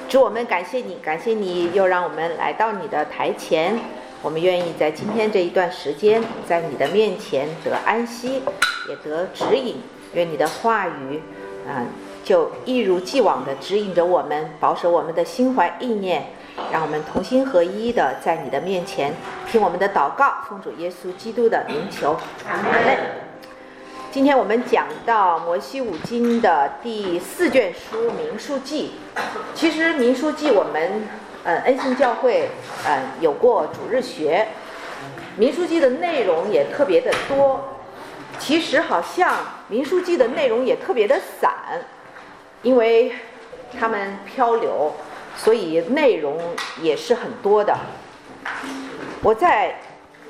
主，我们感谢你，感谢你又让我们来到你的台前，我们愿意在今天这一段时间在你的面前得安息，也得指引。愿你的话语就一如既往地指引着我们，保守我们的心怀意念，让我们同心合一的在你的面前听我们的祷告，奉主耶稣基督的名求，阿们。今天我们讲到摩西五经的第4卷书民数记。其实民数记我们恩信教会有过主日学，民数记的内容也特别的多。其实好像民数记的内容也特别的散，因为他们漂流，所以内容也是很多的。我在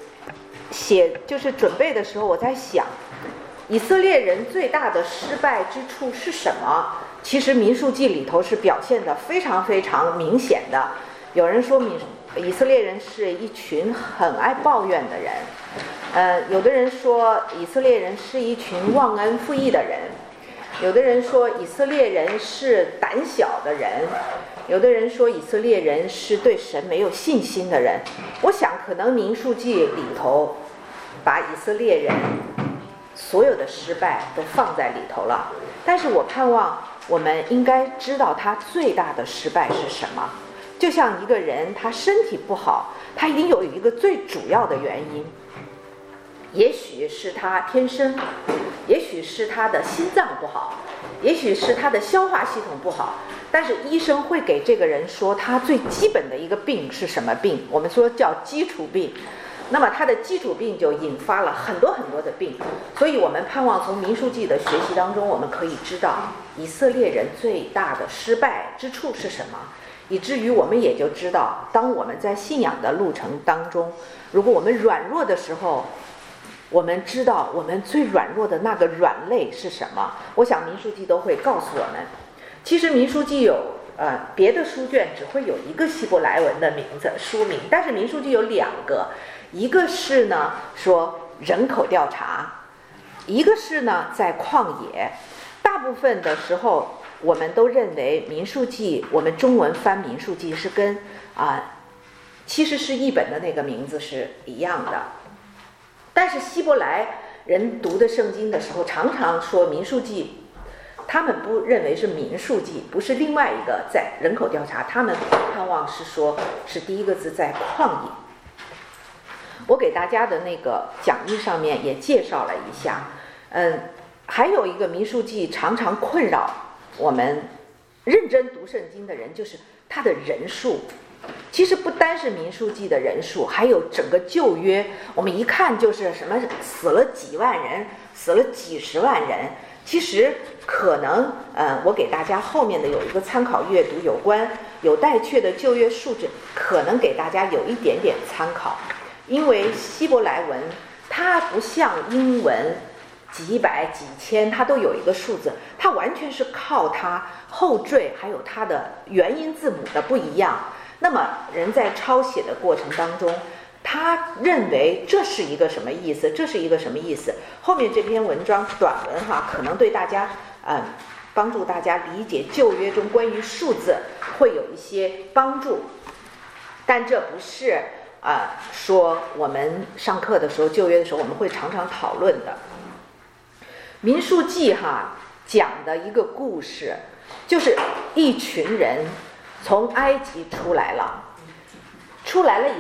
准备的时候，我在想以色列人最大的失败之处是什么？其实民数记里头是表现得非常非常明显的。有人说以色列人是一群很爱抱怨的人，有的人说以色列人是一群忘恩负义的人，有的人说以色列人是胆小的人，有的人说以色列人是对神没有信心的人。我想可能民数记里头把以色列人所有的失败都放在里头了，但是我盼望我们应该知道他最大的失败是什么。就像一个人他身体不好，他一定有一个最主要的原因，也许是他天生，也许是他的心脏不好，也许是他的消化系统不好，但是医生会给这个人说他最基本的一个病是什么病，我们说叫基础病。那么他的基础病就引发了很多很多的病，所以我们盼望从民数记的学习当中，我们可以知道以色列人最大的失败之处是什么，以至于我们也就知道，当我们在信仰的路程当中，如果我们软弱的时候，我们知道我们最软弱的那个软肋是什么。我想民数记都会告诉我们。其实民数记有别的书卷只会有一个希伯来文的名字书名，但是民数记有2个，一个是呢说人口调查，一个是呢在旷野。大部分的时候我们都认为民数记，我们中文翻民数记是跟其实是译本的那个名字是一样的，但是希伯来人读的圣经的时候常常说民数记，他们不认为是民数记，不是另外一个在人口调查，他们盼望是说是第一个字在旷野。我给大家的那个讲义上面也介绍了一下。还有一个民数记常常困扰我们认真读圣经的人，就是它的人数。其实不单是民数记的人数，还有整个旧约，我们一看就是什么死了几万人，死了几十万人。其实可能我给大家后面的有一个参考阅读，有关有待确的旧约数字，可能给大家有一点点参考。因为希伯来文它不像英文几百几千它都有一个数字，它完全是靠它后缀还有它的元音字母的不一样。那么人在抄写的过程当中，他认为这是一个什么意思，这是一个什么意思。后面这篇文章短文可能对大家帮助大家理解旧约中关于数字会有一些帮助，但这不是说我们上课的时候旧约的时候我们会常常讨论的。民数记讲的一个故事，就是一群人从埃及出来了以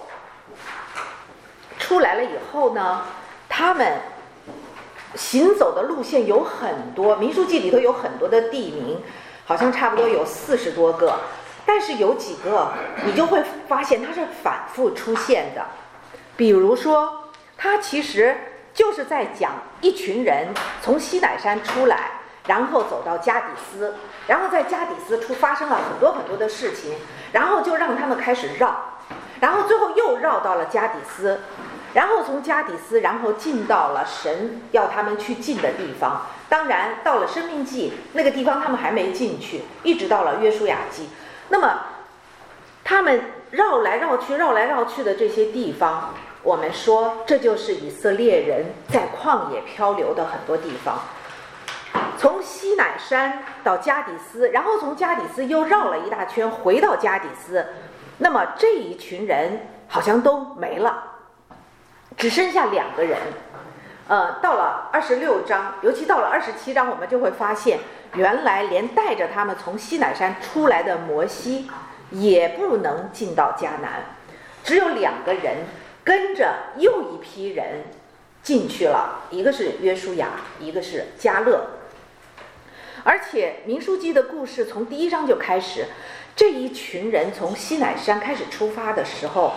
后呢，他们行走的路线有很多，民数记里头有很多的地名，好像差不多有40多个，但是有几个你就会发现它是反复出现的。比如说它其实就是在讲一群人从西乃山出来，然后走到加底斯，然后在加底斯处发生了很多很多的事情，然后就让他们开始绕，然后最后又绕到了加底斯，然后从加底斯然后进到了神要他们去进的地方。当然到了生命记那个地方他们还没进去，一直到了约书亚记。那么他们绕来绕去的这些地方，我们说这就是以色列人在旷野漂流的很多地方。 从西乃山到加底斯，然后从加底斯又绕了一大圈回到加底斯，那么这一群人好像都没了，只剩下2个人。到了26章，尤其到了27章，我们就会发现，原来连带着他们从西乃山出来的摩西也不能进到迦南，只有2个人跟着又一批人进去了，一个是约书亚，一个是迦勒。而且民数记的故事从第1章就开始，这一群人从西乃山开始出发的时候，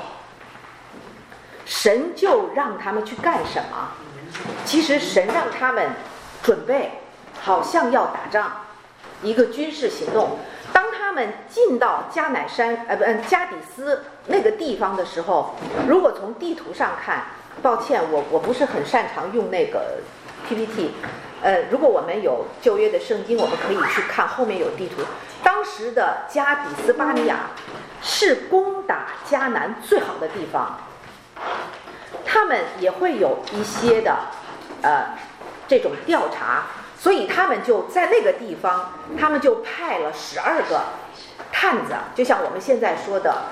神就让他们去干什么？其实神让他们准备好像要打仗，一个军事行动。当他们进到加底斯那个地方的时候，如果从地图上看，抱歉，我不是很擅长用那个 PPT， 如果我们有旧约的圣经，我们可以去看后面有地图。当时的加底斯巴尼亚是攻打迦南最好的地方，他们也会有一些的这种调查，所以他们就在那个地方，他们就派了12个探子，就像我们现在说的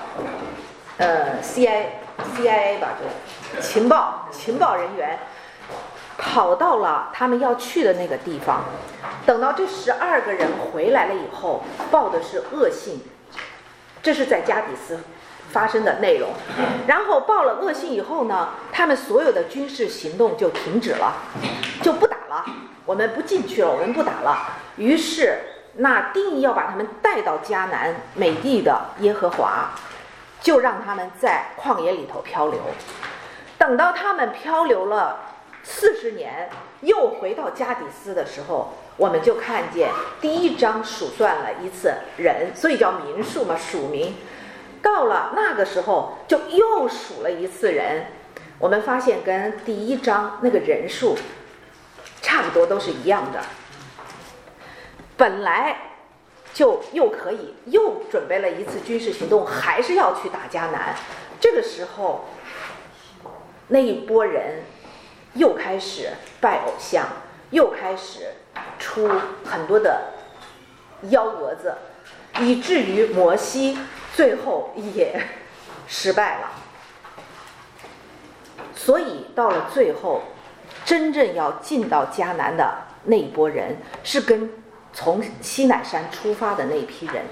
CIA 吧，就情报人员，跑到了他们要去的那个地方。等到这12个人回来了以后，报的是恶信，这是在加底斯发生的内容。然后报了恶信以后呢，他们所有的军事行动就停止了，就不打了，我们不进去了，我们不打了。于是那定义要把他们带到迦南美地的耶和华，就让他们在旷野里头漂流。等到他们漂流了40年，又回到加底斯的时候，我们就看见第1章数算了一次人，所以叫民数嘛，数民。到了那个时候就又数了一次人，我们发现跟第1章那个人数差不多，都是一样的。本来就又准备了一次军事行动，还是要去打迦南。这个时候那一波人又开始拜偶像，又开始出很多的幺蛾子，以至于摩西最后也失败了。所以到了最后，真正要进到迦南的那一波人，是跟从西乃山出发的那一批人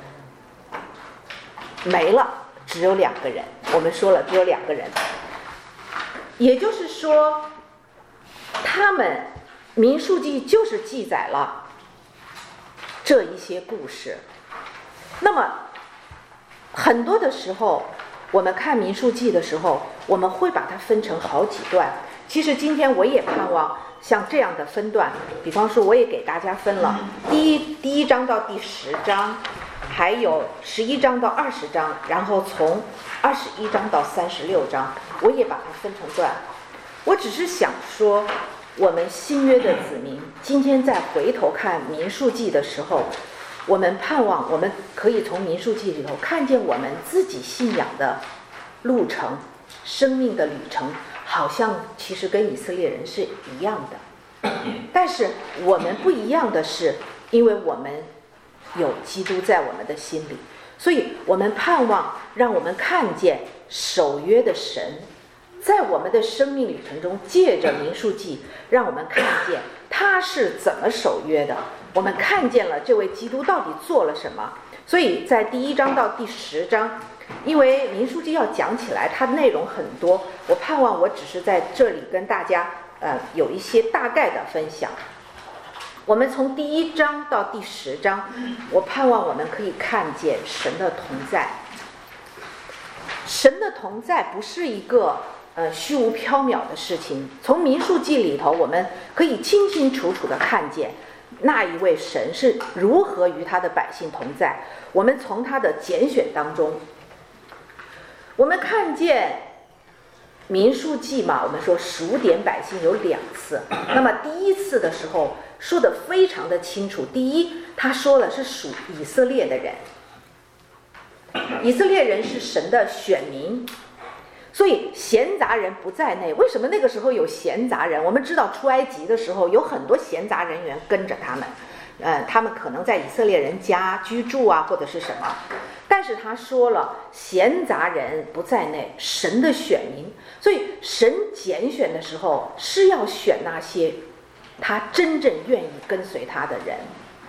没了，只有2个人。我们说了，只有2个人，也就是说，他们民数记就是记载了这一些故事。那么很多的时候，我们看民数记的时候，我们会把它分成好几段。其实今天我也盼望像这样的分段，比方说我也给大家分了第一章到第10章，还有11章到20章，然后从21章到36章，我也把它分成段。我只是想说，我们新约的子民今天再回头看民数记的时候，我们盼望我们可以从民数记里头看见我们自己信仰的路程，生命的旅程，好像其实跟以色列人是一样的。但是我们不一样的是，因为我们有基督在我们的心里，所以我们盼望让我们看见守约的神在我们的生命旅程中，借着民数记让我们看见他是怎么守约的，我们看见了这位基督到底做了什么。所以在第1章到第10章，因为民数记要讲起来它内容很多，我盼望我只是在这里跟大家有一些大概的分享。我们从第1章到第10章，我盼望我们可以看见神的同在。神的同在不是一个虚无缥缈的事情。从民数记里头，我们可以清清楚楚地看见那一位神是如何与他的百姓同在。我们从他的拣选当中，我们看见民数记嘛，我们说数点百姓有2次。那么第1次的时候说得非常的清楚，第一，他说了是属以色列的人，以色列人是神的选民， 所以闲杂人不在内。为什么那个时候有闲杂人？我们知道出埃及的时候有很多闲杂人员跟着他们，他们可能在以色列人家居住啊，或者是什么。但是他说了，闲杂人不在内，神的选民。所以神拣选的时候是要选那些他真正愿意跟随他的人。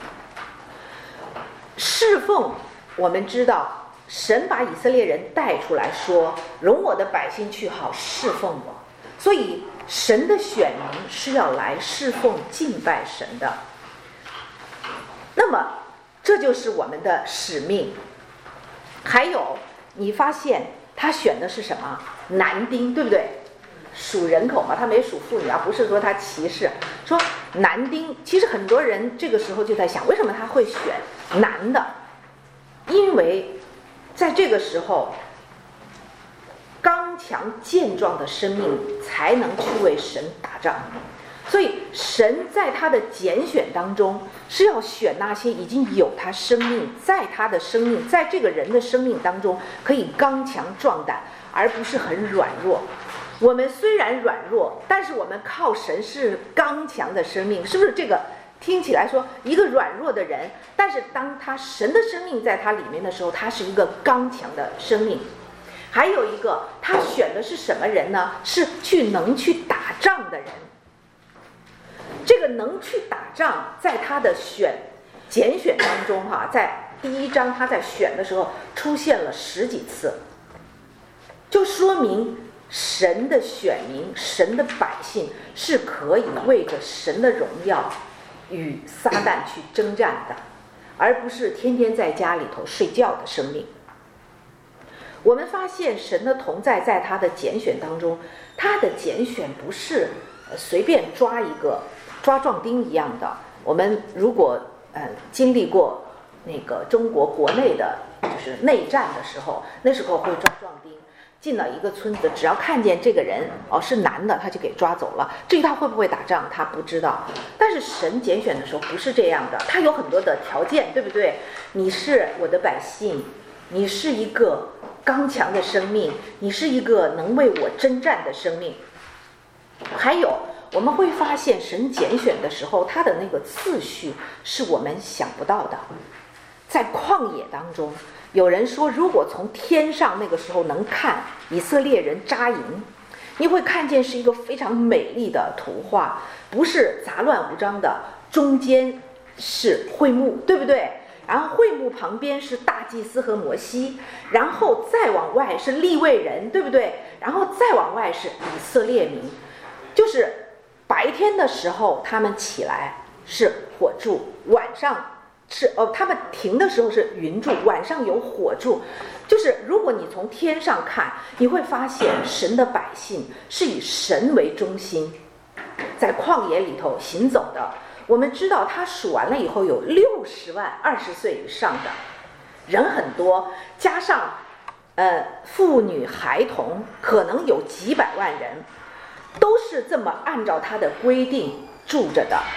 侍奉，我们知道神把以色列人带出来说，容我的百姓去好侍奉我。所以神的选民是要来侍奉敬拜神的。那么这就是我们的使命。还有你发现他选的是什么？男丁，对不对？数人口嘛，他没数妇女啊，不是说他歧视，说男丁。其实很多人这个时候就在想，为什么他会选男的？因为在这个时候，刚强健壮的生命才能去为神打仗。所以神在他的拣选当中是要选那些已经有他生命，在他的生命，在这个人的生命当中可以刚强壮胆，而不是很软弱。我们虽然软弱，但是我们靠神是刚强的生命，是不是？这个听起来说一个软弱的人，但是当他神的生命在他里面的时候，他是一个刚强的生命。还有一个，他选的是什么人呢？是能去打仗的人。这个能去打仗，在他的拣选当中在第1章他在选的时候出现了10几次，就说明神的选民，神的百姓是可以为着神的荣耀与撒旦去征战的，而不是天天在家里头睡觉的生命。我们发现神的同在在他的拣选当中，他的拣选不是随便抓一个抓壮丁一样的。我们如果经历过那个中国国内的就是内战的时候，那时候会抓壮丁，进了一个村子，只要看见这个人是男的，他就给抓走了。至于他会不会打仗，他不知道。但是神拣选的时候不是这样的，他有很多的条件，对不对？你是我的百姓，你是一个刚强的生命，你是一个能为我征战的生命。还有我们会发现神拣选的时候，他的那个次序是我们想不到的。在旷野当中，有人说如果从天上那个时候能看以色列人扎营，你会看见是一个非常美丽的图画，不是杂乱无章的，中间是会幕，对不对？然后会幕旁边是大祭司和摩西，然后再往外是利未人，对不对？然后再往外是以色列民。就是白天的时候他们起来是火柱，晚上是他们停的时候是云柱，晚上有火柱。就是如果你从天上看，你会发现神的百姓是以神为中心在旷野里头行走的。我们知道他数完了以后有60万20岁以上的人很多，加上妇女孩童，可能有几百万人，都是这么按照他的规定住着的，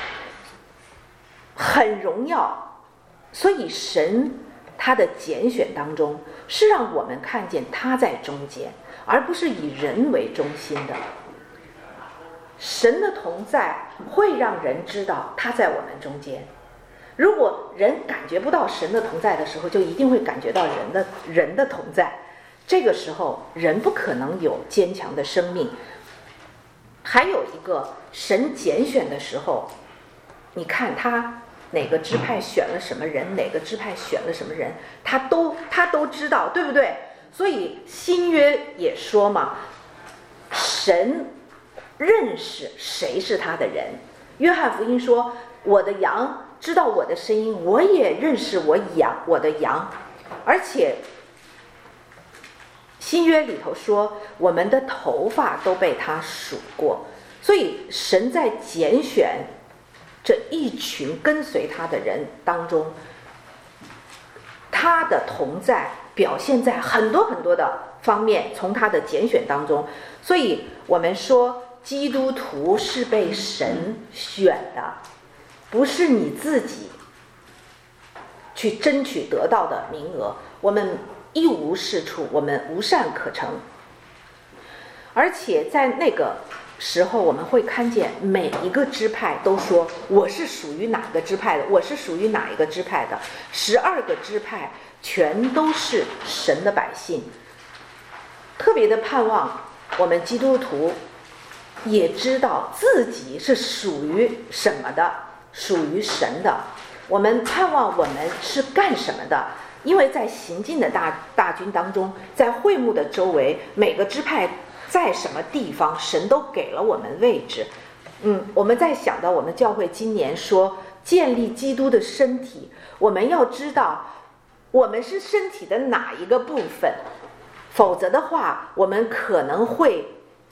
很荣耀。所以神他的拣选当中是让我们看见他在中间，而不是以人为中心的。神的同在会让人知道他在我们中间。如果人感觉不到神的同在的时候，就一定会感觉到人的同在。这个时候人不可能有坚强的生命。还有一个，神拣选的时候，你看他哪个支派选了什么人，哪个支派选了什么人，他都知道，对不对？所以新约也说嘛，神认识谁是他的人。约翰福音说，我的羊知道我的声音，我也认识我的羊。而且新约里头说，我们的头发都被他数过。所以神在拣选这一群跟随他的人当中，他的同在表现在很多很多的方面，从他的拣选当中。所以我们说基督徒是被神选的，不是你自己去争取得到的名额。我们一无是处，我们无善可成。 而且在那个时候，我们会看见每一个支派都说我是属于哪个支派的，我是属于哪一个支派的。12个支派全都是神的百姓。特别的盼望我们基督徒也知道自己是属于什么的，属于神的。我们盼望我们是干什么的，因为在行进的大军当中，在会幕的周围，每个支派在什么地方，神都给了我们位置。我们在想到我们教会今年说建立基督的身体，我们要知道我们是身体的哪一个部分，否则的话我们可能会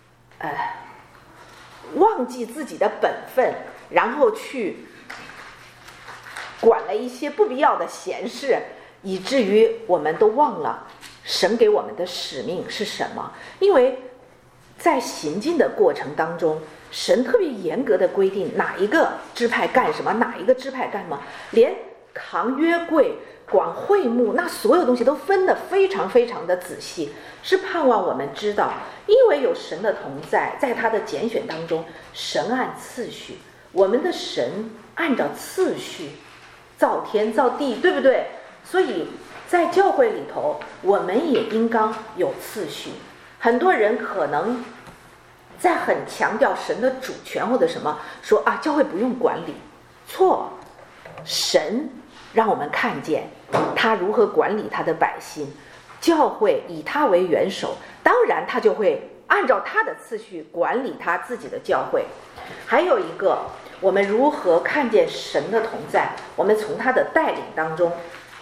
忘记自己的本分，然后去管了一些不必要的闲事，以至于我们都忘了神给我们的使命是什么。因为在行进的过程当中，神特别严格的规定哪一个支派干什么，哪一个支派干什么，连扛约柜管会幕，那所有东西都分得非常非常的仔细，是盼望我们知道，因为有神的同在，在他的拣选当中，神按次序，我们的神按照次序造天造地，对不对？所以在教会里头，我们也应当有次序。很多人可能在很强调神的主权或者什么，说教会不用管理，错。神让我们看见他如何管理他的百姓，教会以他为元首，当然他就会按照他的次序管理他自己的教会。还有一个，我们如何看见神的同在，我们从他的带领当中，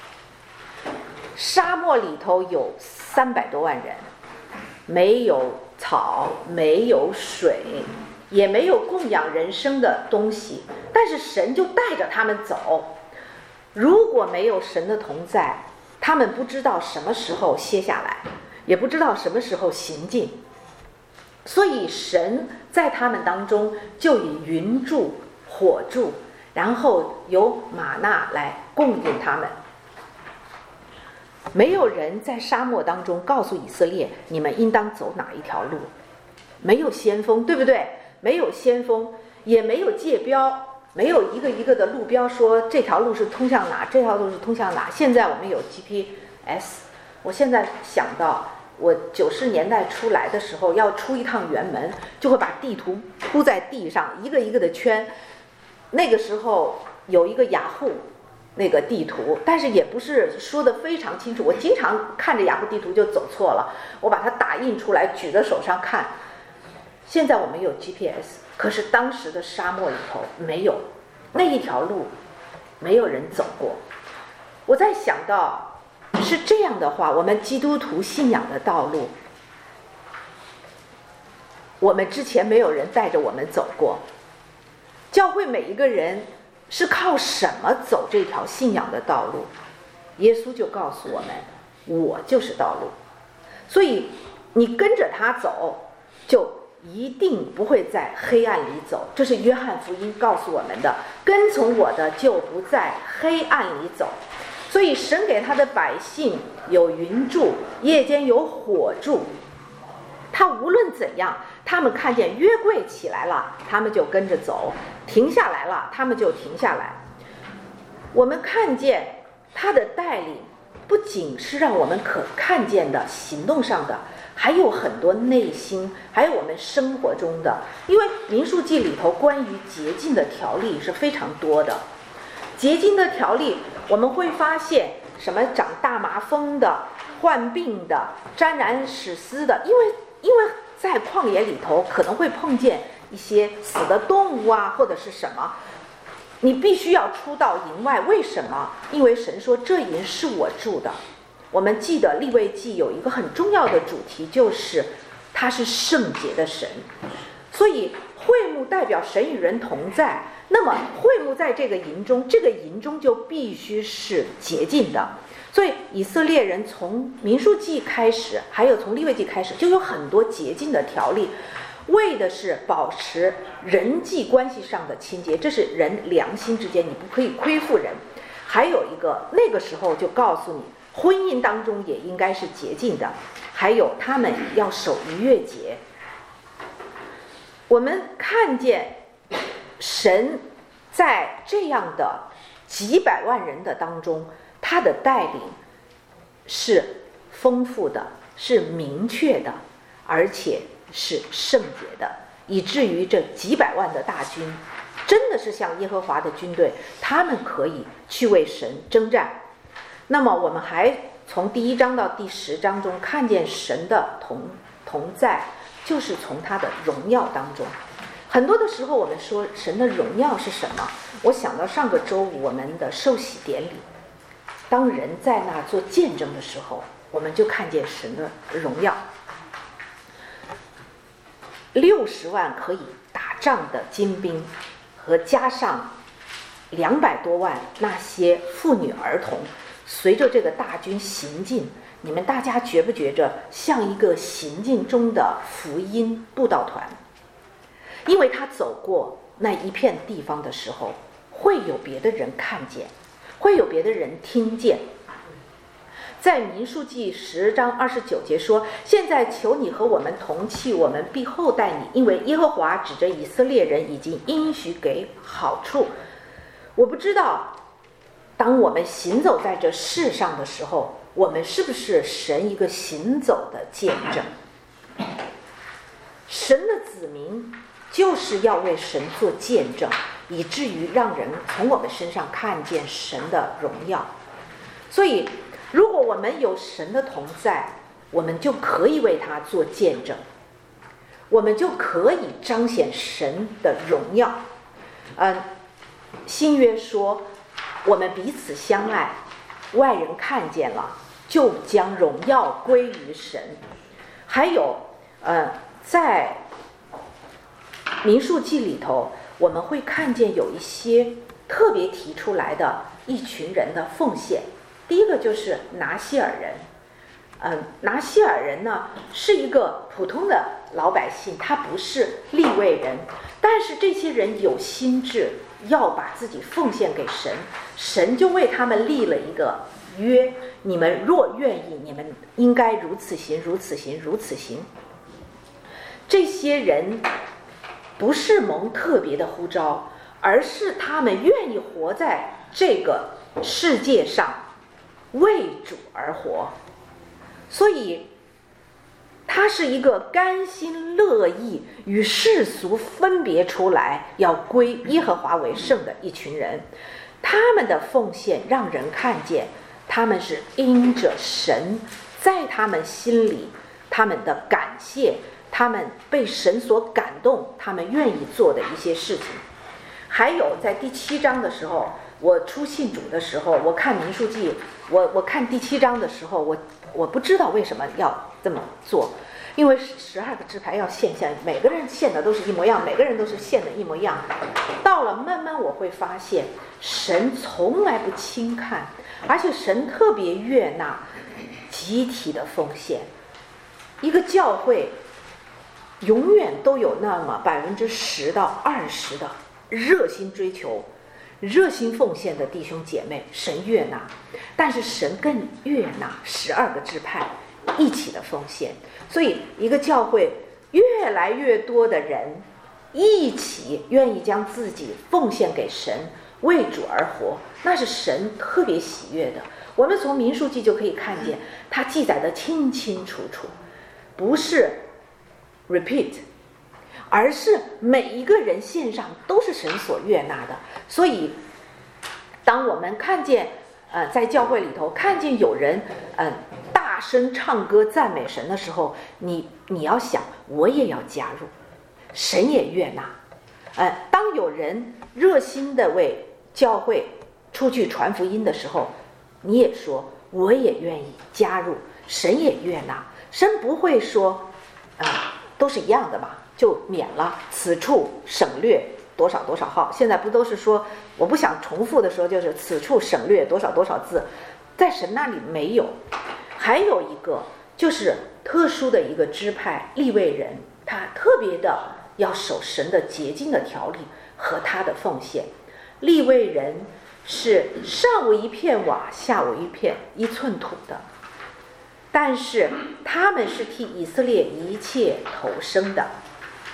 沙漠里头有300多万人，没有草，没有水，也没有供养人生的东西，但是神就带着他们走。如果没有神的同在，他们不知道什么时候歇下来，也不知道什么时候行进。所以神在他们当中就以云柱火柱，然后由玛纳来供应他们。没有人在沙漠当中告诉以色列你们应当走哪一条路，没有先锋，对不对？没有先锋，也没有界标，没有一个一个的路标说这条路是通向哪，这条路是通向哪。现在我们有 GPS， 我现在想到我90年代出来的时候，要出一趟辕门，就会把地图铺在地上，一个一个的圈。那个时候有一个雅虎那个地图，但是也不是说的非常清楚，我经常看着雅虎地图就走错了，我把它打印出来举在手上看。现在我们有 GPS， 可是当时的沙漠里头没有，那一条路没有人走过。我在想到是这样的话，我们基督徒信仰的道路，我们之前没有人带着我们走过。教会每一个人是靠什么走这条信仰的道路？耶稣就告诉我们，我就是道路。所以你跟着他走，就一定不会在黑暗里走，这是约翰福音告诉我们的，跟从我的就不在黑暗里走。所以神给他的百姓有云柱，夜间有火柱，他无论怎样，他们看见约柜起来了，他们就跟着走，停下来了，他们就停下来。我们看见他的带领，不仅是让我们可看见的行动上的，还有很多内心，还有我们生活中的。因为民数记里头关于洁净的条例是非常多的。洁净的条例我们会发现，什么长大麻风的、患病的、沾染屎丝的，因为在旷野里头可能会碰见一些死的动物啊，或者是什么，你必须要出到营外。为什么？因为神说这营是我住的。我们记得利未记有一个很重要的主题，就是他是圣洁的神，所以会幕代表神与人同在。那么会幕在这个营中，这个营中就必须是洁净的。所以以色列人从民数记开始，还有从利未记开始，就有很多洁净的条例，为的是保持人际关系上的清洁，这是人良心之间，你不可以亏负人。还有一个，那个时候就告诉你，婚姻当中也应该是洁净的。还有他们要守逾越节， 我们看见神在这样的几百万人的当中，他的带领是丰富的，是明确的，而且是圣洁的，以至于这几百万的大军真的是像耶和华的军队，他们可以去为神征战。那么我们还从第1章到第10章中看见神的同在，就是从他的荣耀当中。很多的时候我们说神的荣耀是什么，我想到上个周五我们的受洗典礼，当人在那做见证的时候，我们就看见神的荣耀。60万可以打仗的精兵，和加上200多万那些妇女儿童，随着这个大军行进，你们大家觉不觉着像一个行进中的福音布道团？因为他走过那一片地方的时候，会有别的人看见，会有别的人听见。在民数记10章29节说，现在求你和我们同去，我们必厚待你，因为耶和华指着以色列人已经应许给好处。我不知道当我们行走在这世上的时候，我们是不是神一个行走的见证？神的子民就是要为神做见证，以至于让人从我们身上看见神的荣耀。所以如果我们有神的同在，我们就可以为他做见证，我们就可以彰显神的荣耀。新约说我们彼此相爱，外人看见了就将荣耀归于神。还有在民数记里头，我们会看见有一些特别提出来的一群人的奉献。第一个就是拿西尔人。拿西尔人呢是一个普通的老百姓，他不是利未人，但是这些人有心志要把自己奉献给神，神就为他们立了一个约，你们若愿意，你们应该如此行，如此行，如此行。这些人不是蒙特别的呼召，而是他们愿意活在这个世界上，为主而活。所以他是一个甘心乐意与世俗分别出来，要归耶和华为圣的一群人。他们的奉献让人看见他们是因着神在他们心里，他们的感谢，他们被神所感动，他们愿意做的一些事情。还有在第7章的时候，我初信主的时候，我看民数记，我看第7章的时候，我不知道为什么要这么做，因为12个支派要献，每个人献的都是一模一样，每个人都是献的一模一样。到了慢慢我会发现，神从来不轻看，而且神特别悦纳集体的奉献。一个教会永远都有那么10%到20%的热心追求、热心奉献的弟兄姐妹，神悦纳。但是神更悦纳12个支派一起的奉献。所以一个教会越来越多的人一起愿意将自己奉献给神，为主而活，那是神特别喜悦的。我们从民数记就可以看见，它记载的清清楚楚，不是 repeat， 而是每一个人献上都是神所悦纳的。所以当我们看见在教会里头看见有人大声唱歌赞美神的时候，你要想，我也要加入，神也悦纳。当有人热心的为教会出去传福音的时候，你也说我也愿意加入，神也悦纳。神不会说都是一样的吧，就免了，此处省略多少多少号。现在不都是说我不想重复的时候，就是此处省略多少多少字，在神那里没有。还有一个就是特殊的一个支派利未人，他特别的要守神的洁净的条例和他的奉献。利未人是上为一片瓦，下为一寸土的，但是他们是替以色列一切投生的。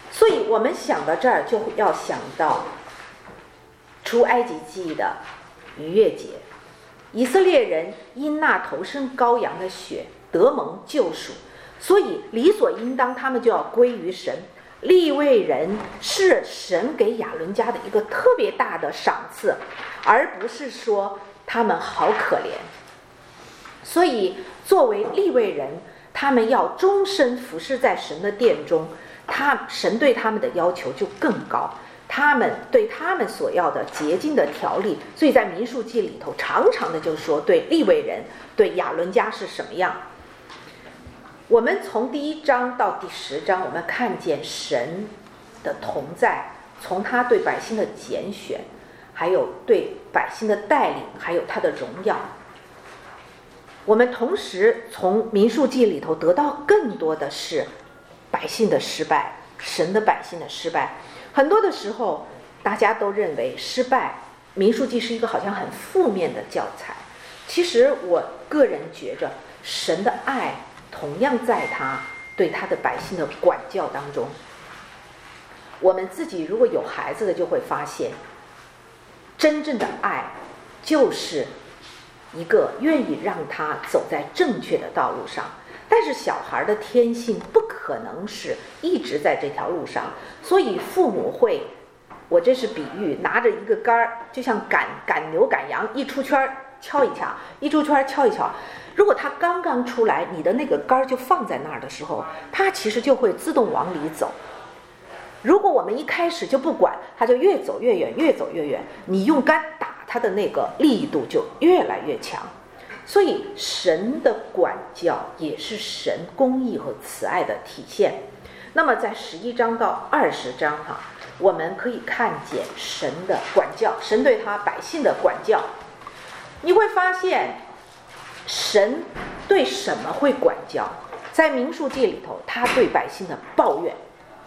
所以我们想到这儿就要想到出埃及记的逾越节，以色列人因那头生羔羊的血得蒙救赎，所以理所应当他们就要归于神。利未人是神给亚伦家的一个特别大的赏赐，而不是说他们好可怜。所以作为利未人，他们要终身服侍在神的殿中，神对他们的要求就更高，他们对他们所要的洁净的条例，所以在民数记里头常常的就说对利未人，对亚伦家是什么样。我们从第1章到第10章，我们看见神的同在，从他对百姓的拣选，还有对百姓的带领，还有他的荣耀。我们同时从民数记里头得到更多的是百姓的失败，神的百姓的失败。很多的时候大家都认为失败，民数记是一个好像很负面的教材。其实我个人觉着神的爱同样在他对他的百姓的管教当中。我们自己如果有孩子的就会发现，真正的爱就是一个愿意让他走在正确的道路上。但是小孩的天性不可能是一直在这条路上，所以父母会，我这是比喻，拿着一个杆儿，就像赶牛赶羊，一出圈敲一敲，一出圈敲一敲。如果他刚刚出来，你的那个杆就放在那儿的时候，他其实就会自动往里走。如果我们一开始就不管，他就越走越远，越走越远，你用杆打他的那个力度就越来越强。所以神的管教也是神公义和慈爱的体现。那么在11章到20章我们可以看见神的管教，神对他百姓的管教。你会发现神对什么会管教？在民数记里头，他对百姓的抱怨，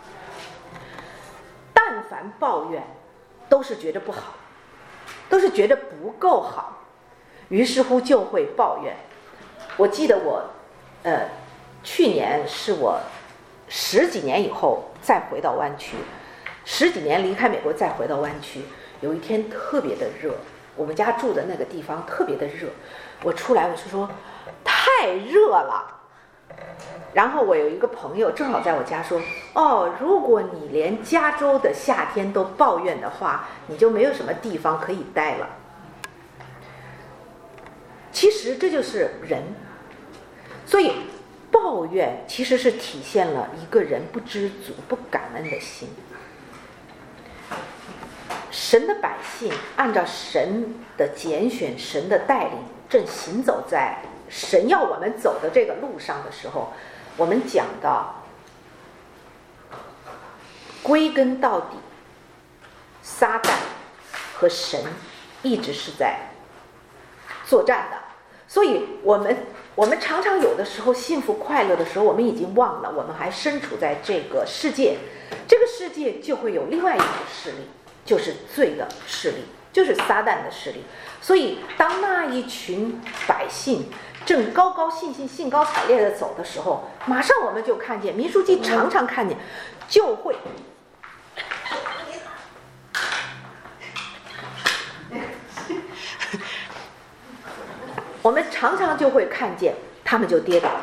但凡抱怨都是觉得不好，都是觉得不够好，于是乎就会抱怨。我记得我去年是我10几年以后再回到湾区，10几年离开美国再回到湾区，有一天特别的热，我们家住的那个地方特别的热，我出来我是说太热了。然后我有一个朋友正好在我家说，如果你连加州的夏天都抱怨的话，你就没有什么地方可以待了。其实这就是人，所以抱怨其实是体现了一个人不知足不感恩的心。神的百姓按照神的拣选，神的带领，正行走在神要我们走的这个路上的时候，我们讲到归根到底，撒旦和神一直是在作战的。所以我们常常有的时候幸福快乐的时候，我们已经忘了我们还身处在这个世界，这个世界就会有另外一个势力，就是罪的势力，就是撒旦的势力。所以当那一群百姓正高高兴兴兴高采烈的走的时候，马上我们就看见民数记常常看见就会我们常常就会看见他们就跌倒，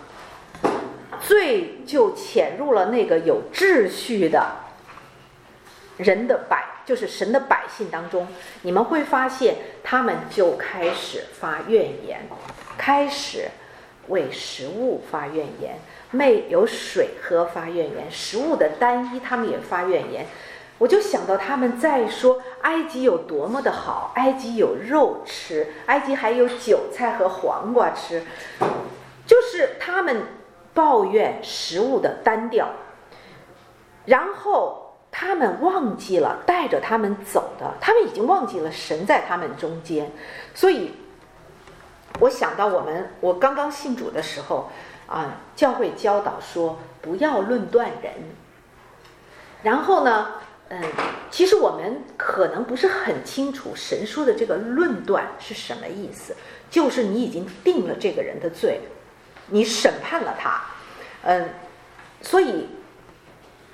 罪就潜入了那个有秩序的人的就是神的百姓当中。你们会发现他们就开始发怨言，开始为食物发怨言，没有水喝发怨言，食物的单一他们也发怨言。我就想到他们在说埃及有多么的好，埃及有肉吃，埃及还有韭菜和黄瓜吃，就是他们抱怨食物的单调，然后他们忘记了带着他们走的，他们已经忘记了神在他们中间。所以我想到我刚刚信主的时候教会教导说不要论断人，然后呢其实我们可能不是很清楚神说的这个论断是什么意思，就是你已经定了这个人的罪，你审判了他。所以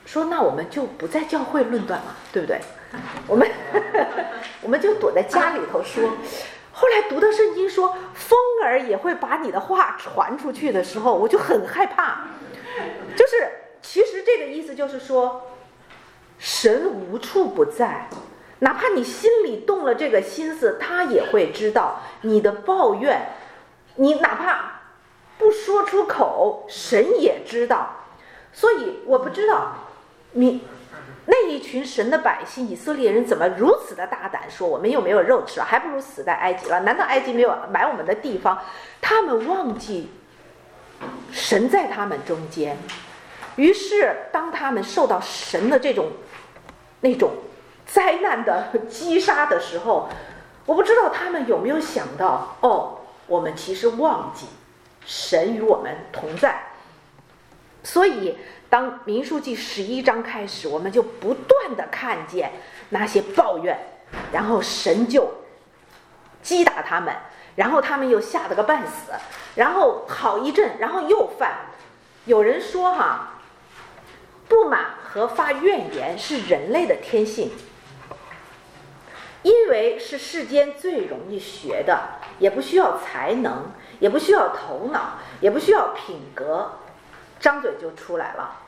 说那我们就不在教会论断嘛，对不对？我们就躲在家里头说。后来读的圣经说风儿也会把你的话传出去的时候，我就很害怕。就是其实这个意思就是说，神无处不在，哪怕你心里动了这个心思，他也会知道你的抱怨，你哪怕不说出口，神也知道。所以我不知道你那一群神的百姓以色列人怎么如此的大胆说我们又没有肉吃了，还不如死在埃及了，难道埃及没有买我们的地方？他们忘记神在他们中间。于是当他们受到神的那种灾难的击杀的时候，我不知道他们有没有想到，我们其实忘记神与我们同在。所以当民数记11章开始，我们就不断的看见那些抱怨，然后神就击打他们，然后他们又吓得个半死，然后好一阵，然后又犯。有人说不满和发怨言是人类的天性，因为是世间最容易学的，也不需要才能，也不需要头脑，也不需要品格，张嘴就出来了。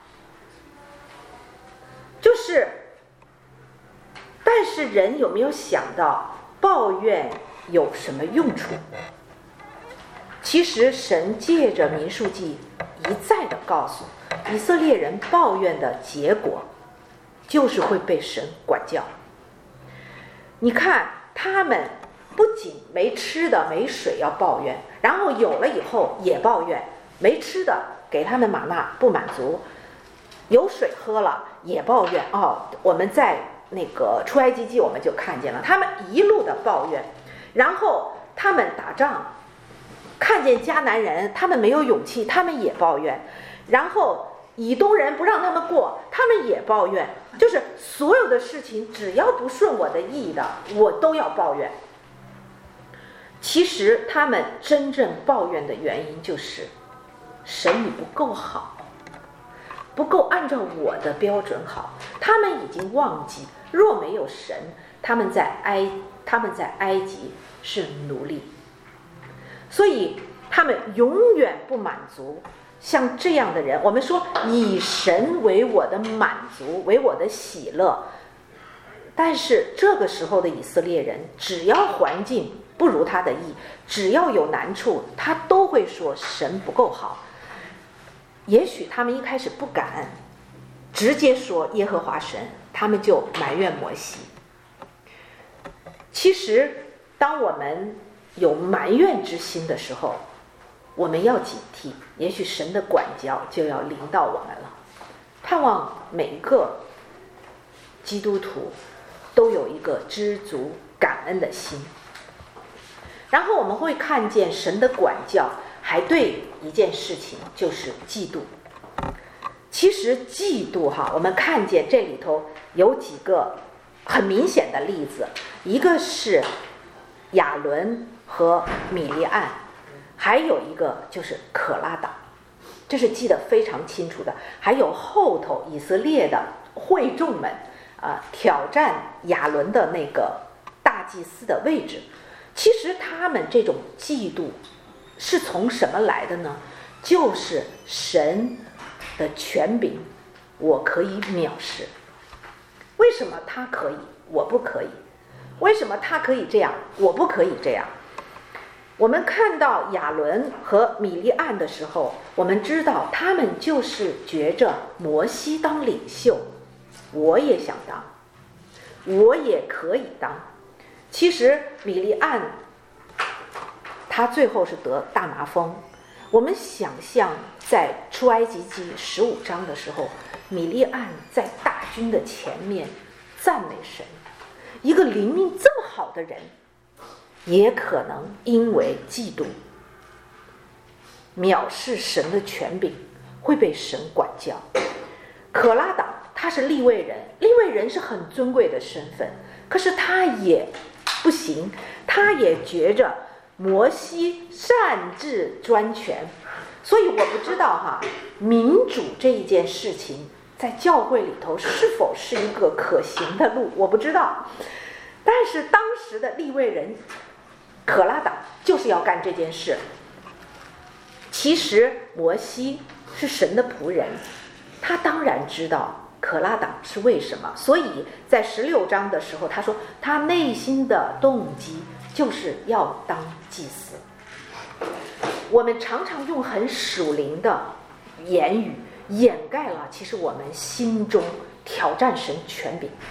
但是人有没有想到抱怨有什么用处？其实神借着民数记一再的告诉以色列人，抱怨的结果就是会被神管教。你看他们不仅没吃的没水要抱怨，然后有了以后也抱怨，没吃的给他们玛纳不满足，有水喝了也抱怨。我们在那个出埃及记我们就看见了，他们一路的抱怨。然后他们打仗看见迦南人，他们没有勇气，他们也抱怨。然后以东人不让他们过，他们也抱怨。就是所有的事情只要不顺我的意的，我都要抱怨。其实他们真正抱怨的原因就是神你不够好，不够按照我的标准好。他们已经忘记，若没有神，他们在埃及是奴隶，所以他们永远不满足。像这样的人，我们说以神为我的满足，为我的喜乐。但是这个时候的以色列人，只要环境不如他的意，只要有难处，他都会说神不够好。也许他们一开始不敢直接说耶和华神，他们就埋怨摩西。其实当我们有埋怨之心的时候，我们要警惕，也许神的管教就要临到我们了。盼望每一个基督徒都有一个知足感恩的心。然后我们会看见神的管教还对一件事情，就是嫉妒。其实嫉妒我们看见这里头有几个很明显的例子，一个是亚伦和米利暗，还有一个就是可拉党，这是记得非常清楚的。还有后头以色列的会众们挑战亚伦的那个大祭司的位置。其实他们这种嫉妒是从什么来的呢？就是神的权柄我可以藐视。为什么他可以我不可以？为什么他可以这样我不可以这样？我们看到亚伦和米利暗的时候，我们知道他们就是觉着摩西当领袖，我也想当，我也可以当。其实米利暗他最后是得大麻风。我们想象在出埃及记15章的时候，米利暗在大军的前面赞美神，一个灵命这么好的人，也可能因为嫉妒藐视神的权柄，会被神管教。可拉党他是利未人，利未人是很尊贵的身份，可是他也不行，他也觉着摩西擅自专权。所以我不知道民主这一件事情在教会里头是否是一个可行的路，我不知道。但是当时的利未人可拉党就是要干这件事。其实摩西是神的仆人，他当然知道可拉党是为什么，所以在16章的时候他说他内心的动机就是要当祭司。我们常常用很属灵的言语掩盖了其实我们心中挑战神权柄。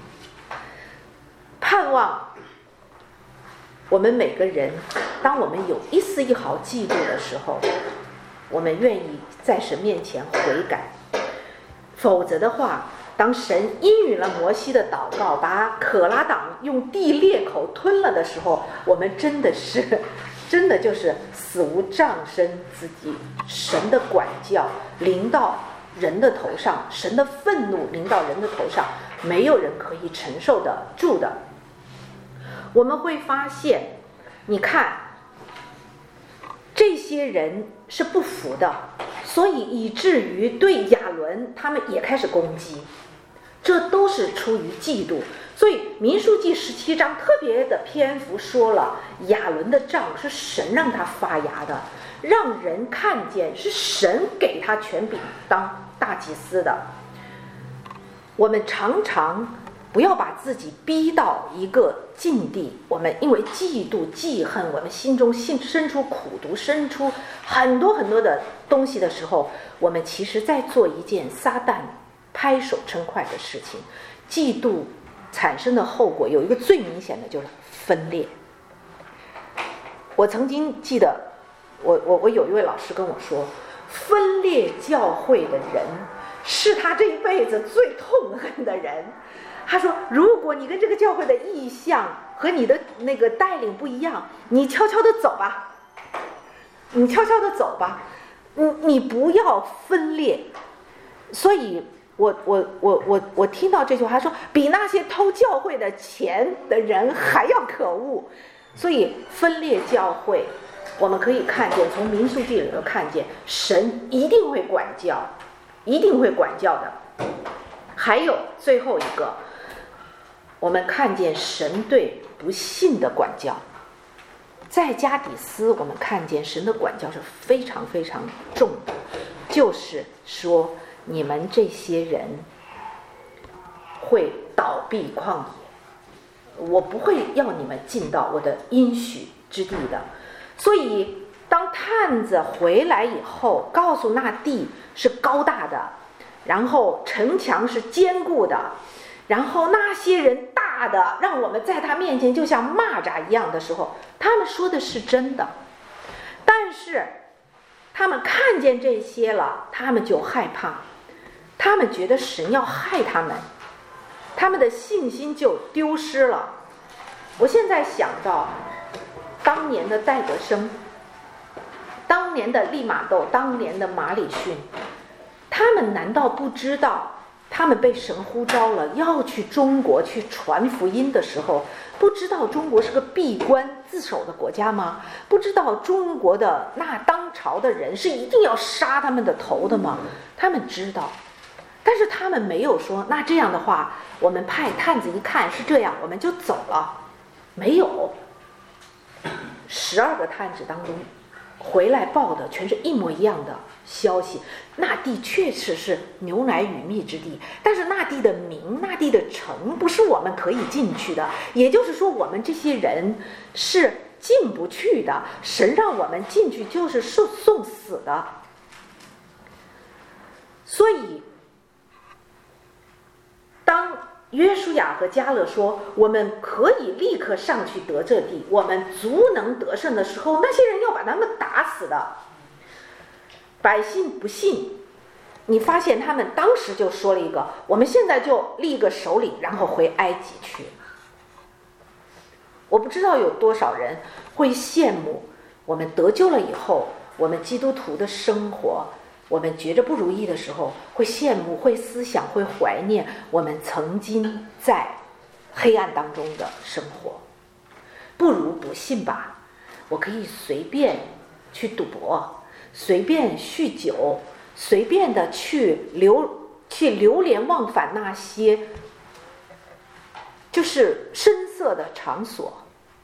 盼望我们每个人，当我们有一丝一毫嫉妒的时候，我们愿意在神面前悔改。否则的话，当神应允了摩西的祷告，把可拉党用地裂口吞了的时候，我们真的就是死无葬身之地。神的管教临到人的头上，神的愤怒临到人的头上，没有人可以承受得住的。我们会发现，你看这些人是不服的，所以以至于对亚伦他们也开始攻击，这都是出于嫉妒。所以民数记17章特别的篇幅说了，亚伦的杖是神让他发芽的，让人看见是神给他权柄当大祭司的。我们常常不要把自己逼到一个境地，我们因为嫉妒记恨，我们心中生出苦毒，生出很多很多的东西的时候，我们其实在做一件撒旦拍手称快的事情。嫉妒产生的后果有一个最明显的，就是分裂。我曾经记得我有一位老师跟我说，分裂教会的人是他这一辈子最痛恨的人。他说，如果你跟这个教会的意向和你的那个带领不一样，你悄悄地走吧，你悄悄地走吧，你不要分裂。所以我听到这句话，他说比那些偷教会的钱的人还要可恶。所以分裂教会，我们可以看见，从民数记里头看见，神一定会管教，一定会管教的。还有最后一个，我们看见神对不信的管教。在加底斯，我们看见神的管教是非常非常重的，就是说你们这些人会倒闭旷野，我不会要你们进到我的应许之地的。所以当探子回来以后，告诉那地是高大的，然后城墙是坚固的，然后那些人大的让我们在他面前就像蚂蚱一样的时候，他们说的是真的。但是他们看见这些了，他们就害怕，他们觉得神要害他们，他们的信心就丢失了。我现在想到当年的戴德生，当年的利玛窦，当年的马里逊，他们难道不知道他们被神呼召了要去中国去传福音的时候，不知道中国是个闭关自守的国家吗？不知道中国的那当朝的人是一定要杀他们的头的吗？他们知道，但是他们没有说那这样的话我们派探子一看是这样我们就走了。没有，12个探子当中回来报的全是一模一样的消息。那地确实是牛奶与蜜之地，但是那地的民，那地的城不是我们可以进去的，也就是说我们这些人是进不去的，神让我们进去就是送死的。所以当约书亚和迦勒说我们可以立刻上去得这地，我们足能得胜的时候，那些人要把他们打死的。百姓不信，你发现他们当时就说了一个，我们现在就立个首领，然后回埃及去。我不知道有多少人会羡慕我们得救了以后，我们基督徒的生活，我们觉着不如意的时候会羡慕，会思想，会怀念我们曾经在黑暗当中的生活。不如不信吧，我可以随便去赌博，随便酗酒，随便的去去流连忘返那些就是深色的场所。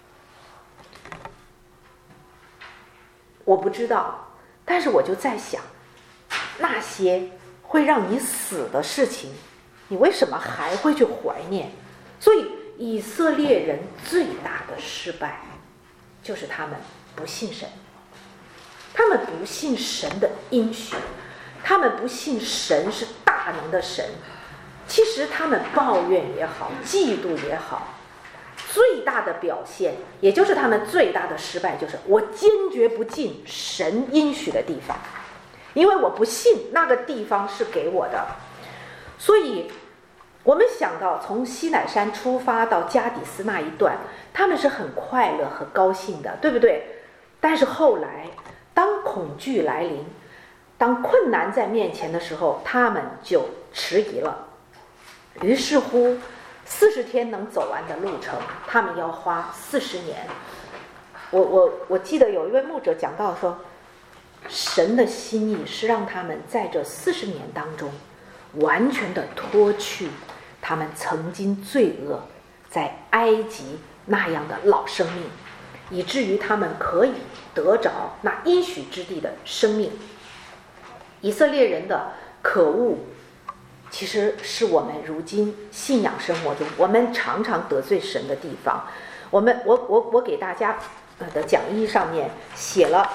我不知道，但是我就在想，那些会让你死的事情，你为什么还会去怀念？所以以色列人最大的失败就是他们不信神，他们不信神的应许，他们不信神是大能的神。其实他们抱怨也好，嫉妒也好，最大的表现，也就是他们最大的失败，就是我坚决不进神应许的地方，因为我不信那个地方是给我的。所以我们想到从西乃山出发到加底斯那一段，他们是很快乐和高兴的，对不对？但是后来当恐惧来临，当困难在面前的时候，他们就迟疑了。于是乎40天能走完的路程，他们要花40年。我记得有一位牧者讲到说，神的心意是让他们在这40年当中完全的脱去他们曾经罪恶在埃及那样的老生命，以至于他们可以得着那应许之地的生命。以色列人的可恶，其实是我们如今信仰生活中我们常常得罪神的地方。我给大家的讲义上面写了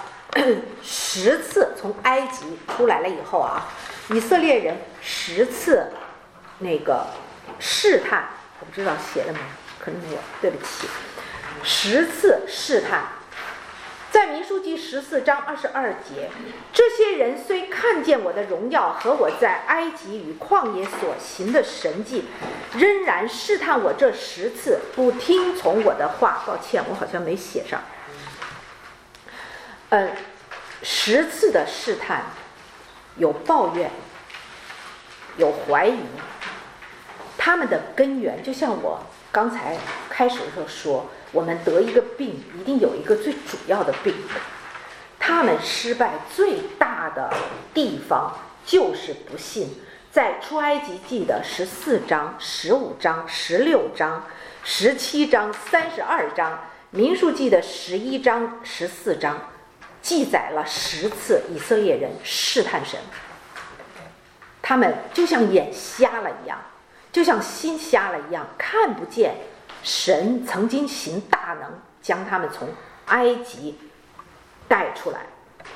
10次从埃及出来了以后啊，以色列人10次那个试探，我不知道写了没有，可能没有，对不起，10次试探。在民数记14章22节，这些人虽看见我的荣耀和我在埃及与旷野所行的神迹，仍然试探我这10次，不听从我的话。抱歉，我好像没写上。10次的试探，有抱怨，有怀疑，他们的根源就像我刚才开始的时候说，我们得一个病一定有一个最主要的病。他们失败最大的地方就是不信。在出埃及记的14章、15章、16章、17章、32章，民数记的11章、14章，记载了10次以色列人试探神。他们就像眼瞎了一样，就像心瞎了一样，看不见神曾经行大能，将他们从埃及带出来。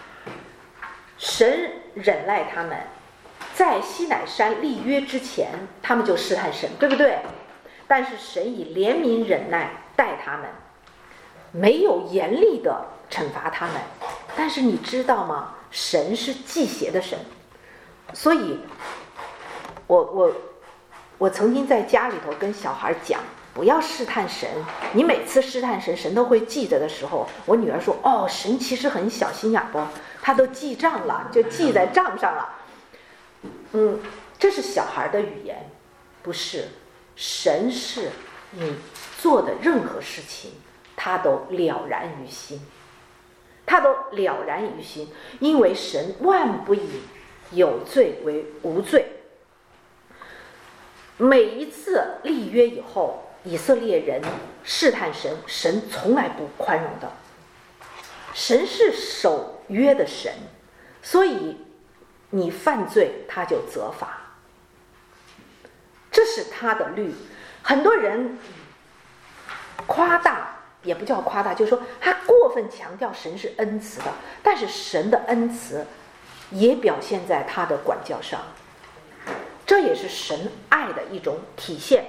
神忍耐他们，在西乃山立约之前，他们就试探神，对不对？但是神以怜悯忍耐待他们，没有严厉的惩罚他们。但是你知道吗？神是忌邪的神，所以我曾经在家里头跟小孩讲，不要试探神，你每次试探神，神都会记着的时候，我女儿说，哦，神其实很小心眼不，他都记账了，就记在账上了。这是小孩的语言，不是。神是你做的任何事情，他都了然于心，他都了然于心，因为神万不以有罪为无罪。每一次立约以后，以色列人试探神，神从来不宽容的。神是守约的神，所以你犯罪他就责罚，这是他的律。很多人夸大，也不叫夸大，就是说他过分强调神是恩慈的，但是神的恩慈也表现在他的管教上，这也是神爱的一种体现。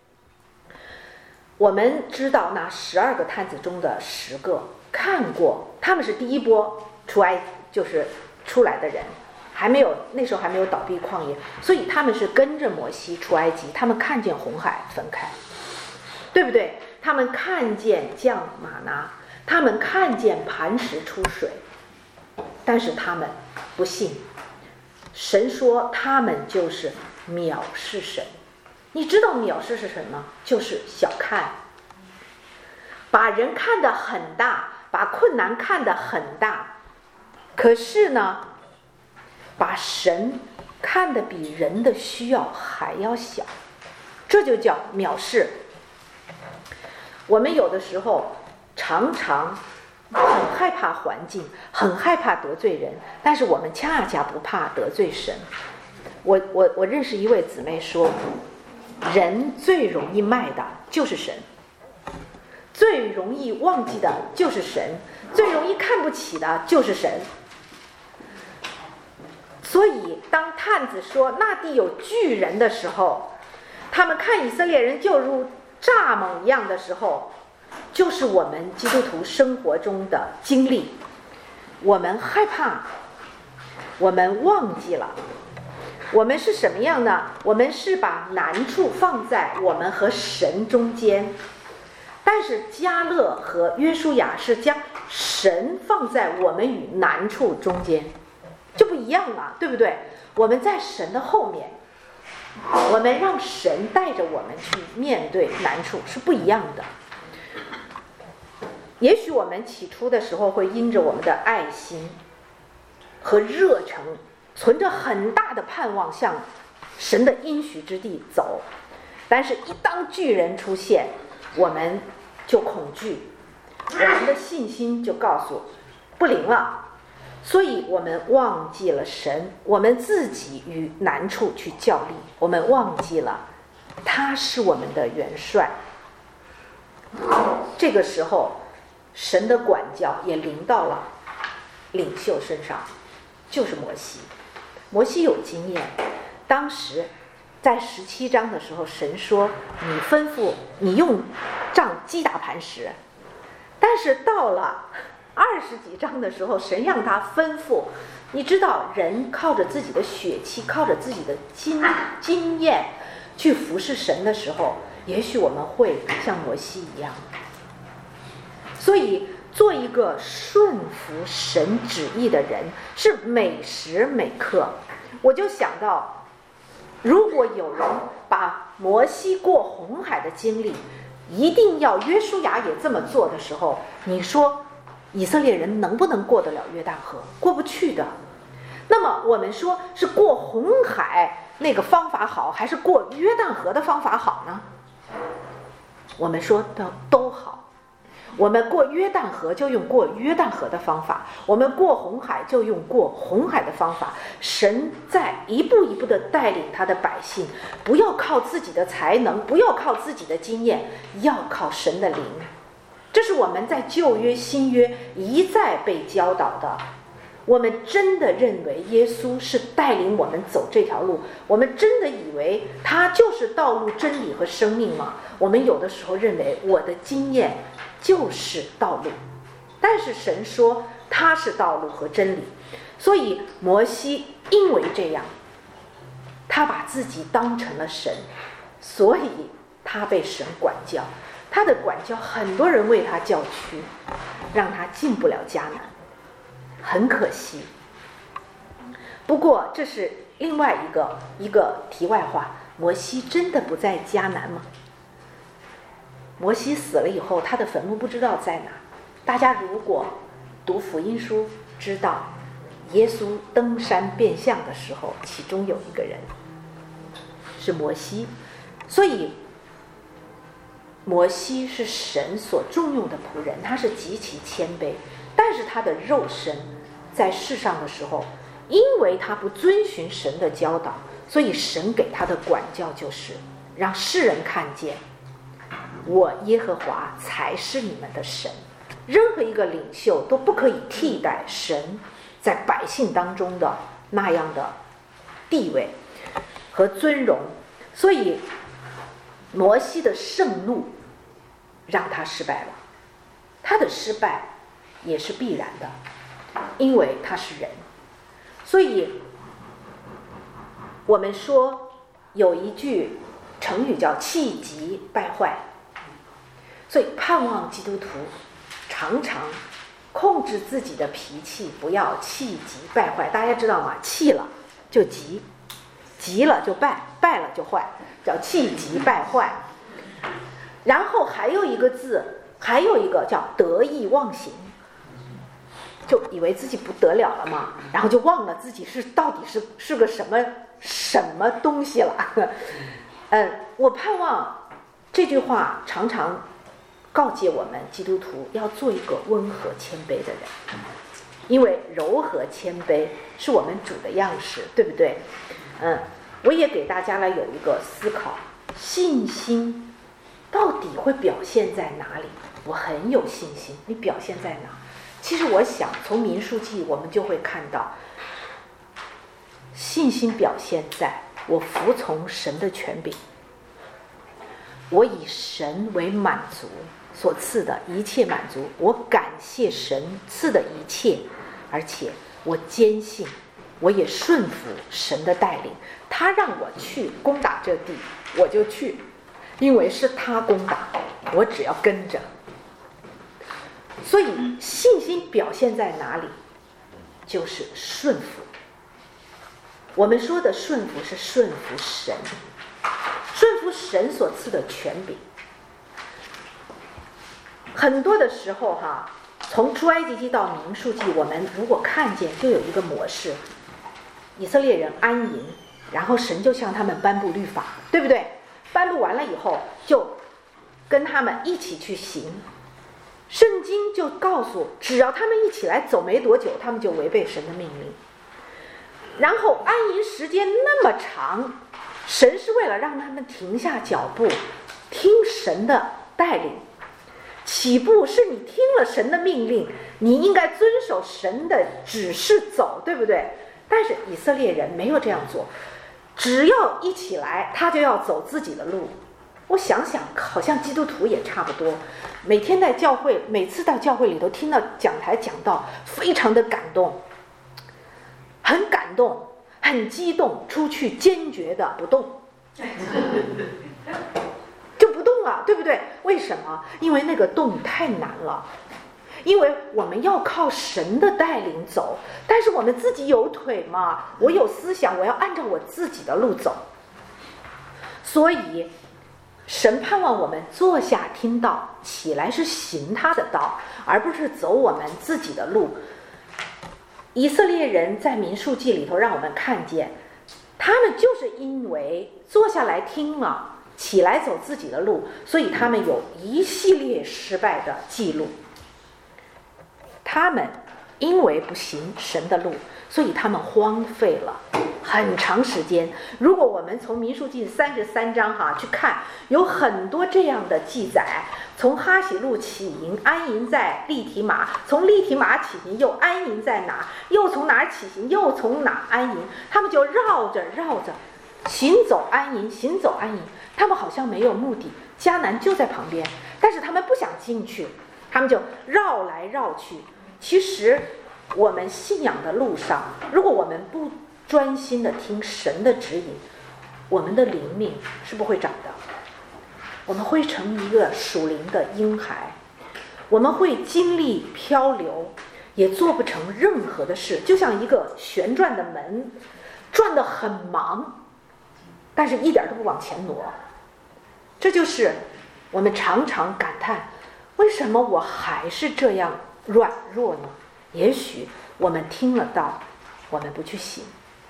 我们知道那12个探子中的10个看过，他们是第一波就是出来的人，那时候还没有倒闭旷野，所以他们是跟着摩西出埃及，他们看见红海分开，对不对？他们看见降玛拿，他们看见磐石出水，但是他们不信。神说他们就是藐视神。你知道藐视是什么？就是小看，把人看得很大，把困难看得很大，可是呢，把神看得比人的需要还要小，这就叫藐视。我们有的时候常常很害怕环境，很害怕得罪人，但是我们恰恰不怕得罪神。我认识一位姊妹说，人最容易卖的就是神，最容易忘记的就是神，最容易看不起的就是神。所以当探子说那地有巨人的时候，他们看以色列人就如蚱蜢一样的时候，就是我们基督徒生活中的经历。我们害怕，我们忘记了，我们是什么样呢？我们是把难处放在我们和神中间，但是迦勒和约书亚是将神放在我们与难处中间，就不一样了，对不对？我们在神的后面，我们让神带着我们去面对难处，是不一样的。也许我们起初的时候会因着我们的爱心和热诚，存着很大的盼望向神的应许之地走，但是一当巨人出现，我们就恐惧，我们的信心就告诉不灵了，所以我们忘记了神，我们自己与难处去较力，我们忘记了他是我们的元帅。这个时候神的管教也临到了领袖身上，就是摩西。摩西有经验，当时在17章的时候，神说你吩咐你用杖击打磐石，但是到了20几章的时候，神让他吩咐，你知道人靠着自己的血气，靠着自己的经验去服侍神的时候，也许我们会像摩西一样。所以做一个顺服神旨意的人是每时每刻。我就想到，如果有人把摩西过红海的经历一定要约书亚也这么做的时候，你说以色列人能不能过得了约旦河？过不去的。那么我们说是过红海那个方法好，还是过约旦河的方法好呢？我们说的都好。我们过约旦河就用过约旦河的方法，我们过红海就用过红海的方法。神在一步一步地带领他的百姓，不要靠自己的才能，不要靠自己的经验，要靠神的灵。这是我们在旧约新约一再被教导的。我们真的认为耶稣是带领我们走这条路？我们真的以为他就是道路、真理和生命吗？我们有的时候认为我的经验就是道路，但是神说他是道路和真理。所以摩西因为这样，他把自己当成了神，所以他被神管教。他的管教很多人为他叫屈，让他进不了迦南，很可惜。不过这是另外一个题外话，摩西真的不在迦南吗？摩西死了以后，他的坟墓不知道在哪。大家如果读福音书，知道耶稣登山变相的时候，其中有一个人是摩西。所以摩西是神所重用的仆人，他是极其谦卑，但是他的肉身在世上的时候，因为他不遵循神的教导，所以神给他的管教就是让世人看见我耶和华才是你们的神。任何一个领袖都不可以替代神在百姓当中的那样的地位和尊荣。所以摩西的盛怒让他失败了，他的失败也是必然的，因为他是人。所以我们说有一句成语叫气急败坏。所以盼望基督徒常常控制自己的脾气，不要气急败坏。大家知道吗？气了就急，急了就败，败了就坏，叫气急败坏。然后还有一个字，还有一个叫得意忘形。 就以为自己不得了了嘛，然后就忘了自己到底是个什么东西了。我盼望这句话常常告诫我们基督徒要做一个温和谦卑的人，因为柔和谦卑是我们主的样式，对不对？我也给大家来有一个思考，信心到底会表现在哪里？我很有信心，你表现在哪？其实我想从民数记我们就会看到，信心表现在我服从神的权柄，我以神为满足所赐的一切满足，我感谢神赐的一切，而且我坚信我也顺服神的带领，他让我去攻打这地我就去，因为是他攻打，我只要跟着。所以信心表现在哪里？就是顺服。我们说的顺服是顺服神，顺服神所赐的权柄。很多的时候从出埃及记到民数记，我们如果看见就有一个模式，以色列人安营，然后神就向他们颁布律法，对不对？颁布完了以后就跟他们一起去行。圣经就告诉，只要他们一起来走没多久，他们就违背神的命令。然后安营时间那么长，神是为了让他们停下脚步，听神的带领。起步是你听了神的命令，你应该遵守神的指示走，对不对？但是以色列人没有这样做，只要一起来，他就要走自己的路。我想想，好像基督徒也差不多，每天在教会，每次到教会里头听到讲台讲道，非常的感动，很感动，很激动，出去坚决的不动，就不动了，对不对？为什么？因为那个动太难了，因为我们要靠神的带领走，但是我们自己有腿嘛，我有思想，我要按照我自己的路走，所以神盼望我们坐下听道，起来是行他的道，而不是走我们自己的路。以色列人在民数记里头让我们看见，他们就是因为坐下来听了，起来走自己的路，所以他们有一系列失败的记录。他们因为不行神的路，所以他们荒废了很长时间。如果我们从民数记33章去看，有很多这样的记载，从哈喜路起营，安营在利提马，从利提马起行，又安营在哪，又从哪儿起行，又从哪安营，他们就绕着行走安营，行走安营，他们好像没有目的，迦南就在旁边，但是他们不想进去，他们就绕来绕去。其实我们信仰的路上，如果我们不专心的听神的指引，我们的灵命是不会长的，我们会成一个属灵的婴孩，我们会经历漂流，也做不成任何的事，就像一个旋转的门，转得很忙，但是一点都不往前挪。这就是我们常常感叹，为什么我还是这样软弱呢？也许我们听了道，我们不去行。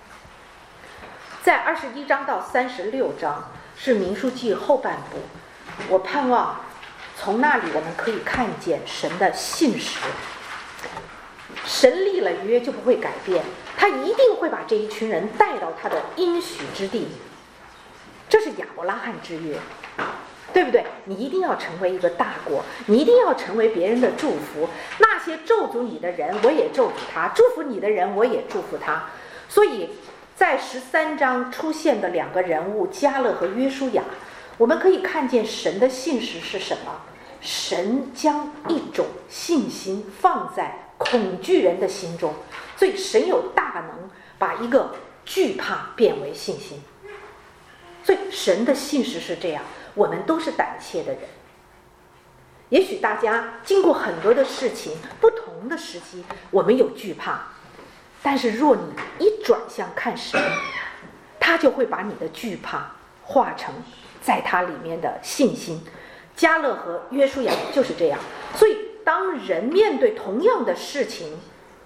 在21章到36章是民数记后半部，我盼望从那里我们可以看见神的信实。神立了约就不会改变，他一定会把这一群人带到他的应许之地，这是亚伯拉罕之约，对不对？你一定要成为一个大国，你一定要成为别人的祝福，那些咒诅你的人我也咒诅他，祝福你的人我也祝福他。所以在13章出现的两个人物迦勒和约书亚，我们可以看见神的信实是什么。神将一种信心放在恐惧人的心中，所以神有大能把一个惧怕变为信心。所以神的信实是这样，我们都是胆怯的人。也许大家经过很多的事情，不同的时期我们有惧怕，但是若你一转向看神，他就会把你的惧怕化成在他里面的信心。迦勒和约书亚就是这样。所以当人面对同样的事情，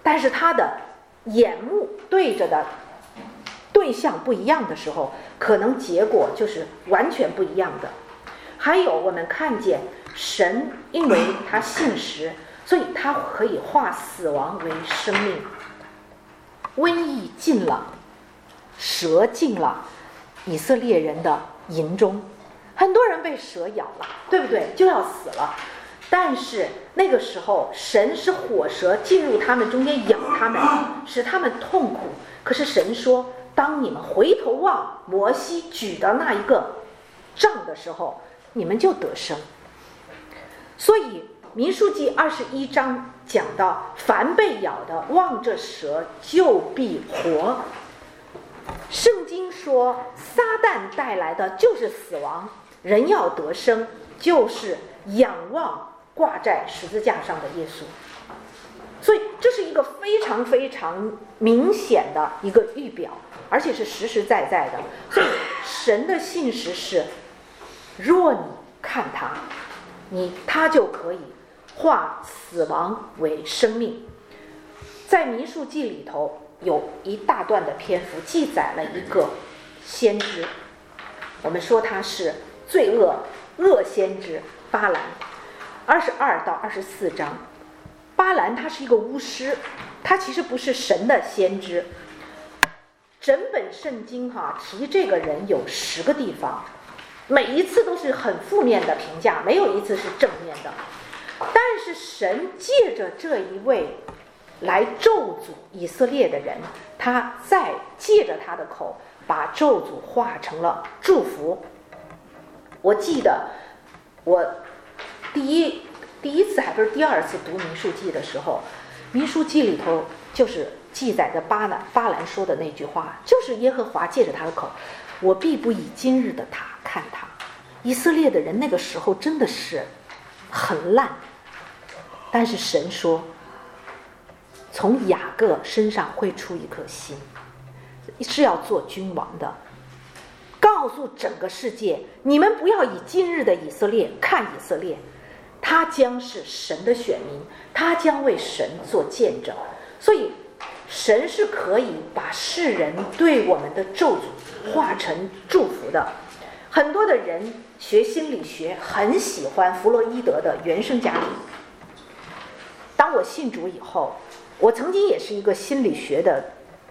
但是他的眼目对着的对象不一样的时候，可能结果就是完全不一样的。还有我们看见神因为他信实，所以他可以化死亡为生命。瘟疫进了，蛇进了以色列人的营中，很多人被蛇咬了，对不对？就要死了。但是那个时候神是火蛇进入他们中间咬他们，使他们痛苦。可是神说，当你们回头望摩西举的那一个杖的时候，你们就得生。所以民数记21章讲到，凡被咬的望着蛇就必活。圣经说撒旦带来的就是死亡，人要得生就是仰望挂在十字架上的耶稣。所以这是一个非常非常明显的一个预表，而且是实实在在的。所以神的信实是，若你看他就可以化死亡为生命。在民数记里头有一大段的篇幅记载了一个先知，我们说他是罪恶先知巴兰。22到24章，巴兰他是一个巫师，他其实不是神的先知。整本圣经提这个人有10个地方，每一次都是很负面的评价，没有一次是正面的。但是神借着这一位来咒诅以色列的人，他再借着他的口把咒诅化成了祝福。我记得我第一次还不是第二次读民数记的时候，民数记里头就是记载着巴兰说的那句话，就是耶和华借着他的口，我必不以今日的他看他。以色列的人那个时候真的是很烂，但是神说从雅各身上会出一颗心，是要做君王的，告诉整个世界，你们不要以今日的以色列看以色列，他将是神的选民，他将为神做见证。所以神是可以把世人对我们的咒诅化成祝福的。很多的人学心理学很喜欢弗洛伊德的原生家庭。当我信主以后，我曾经也是一个心理学的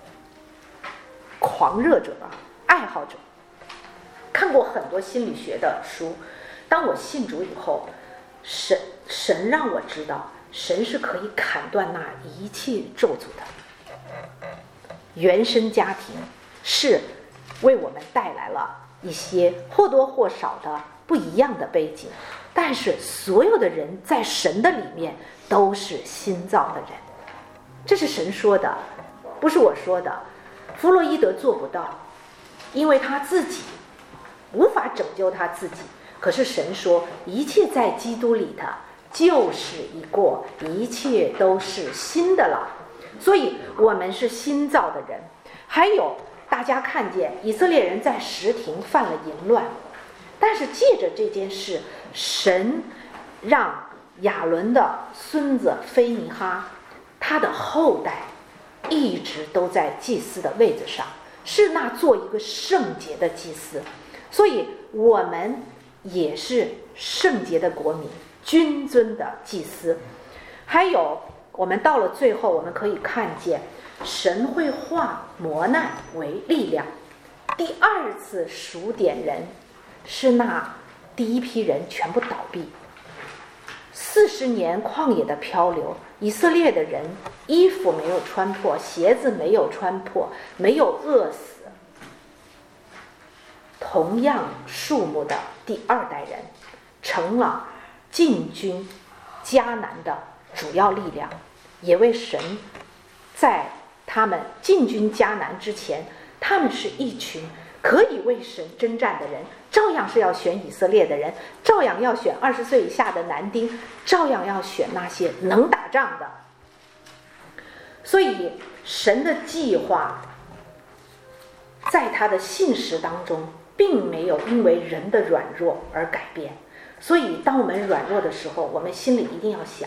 狂热者爱好者，看过很多心理学的书。当我信主以后，神让我知道，神是可以砍断那一切咒诅的。原生家庭是为我们带来了一些或多或少的不一样的背景，但是所有的人在神的里面都是新造的人。这是神说的，不是我说的。弗洛伊德做不到，因为他自己无法拯救他自己。可是神说，一切在基督里的旧事已过，一切都是新的了。所以我们是新造的人。还有大家看见以色列人在什亭犯了淫乱，但是借着这件事，神让亚伦的孙子菲尼哈，他的后代一直都在祭司的位子上，是那做一个圣洁的祭司。所以我们也是圣洁的国民，君尊的祭司。还有我们到了最后，我们可以看见神会化磨难为力量。第二次数点人是那第一批人全部倒闭，40年旷野的漂流，以色列的人衣服没有穿破，鞋子没有穿破，没有饿死。同样数目的第2代人成了进军迦南的主要力量，也为神在他们进军迦南之前，他们是一群可以为神征战的人，照样是要选以色列的人，照样要选20岁以下的男丁，照样要选那些能打仗的。所以神的计划在他的信实当中并没有因为人的软弱而改变。所以当我们软弱的时候，我们心里一定要想，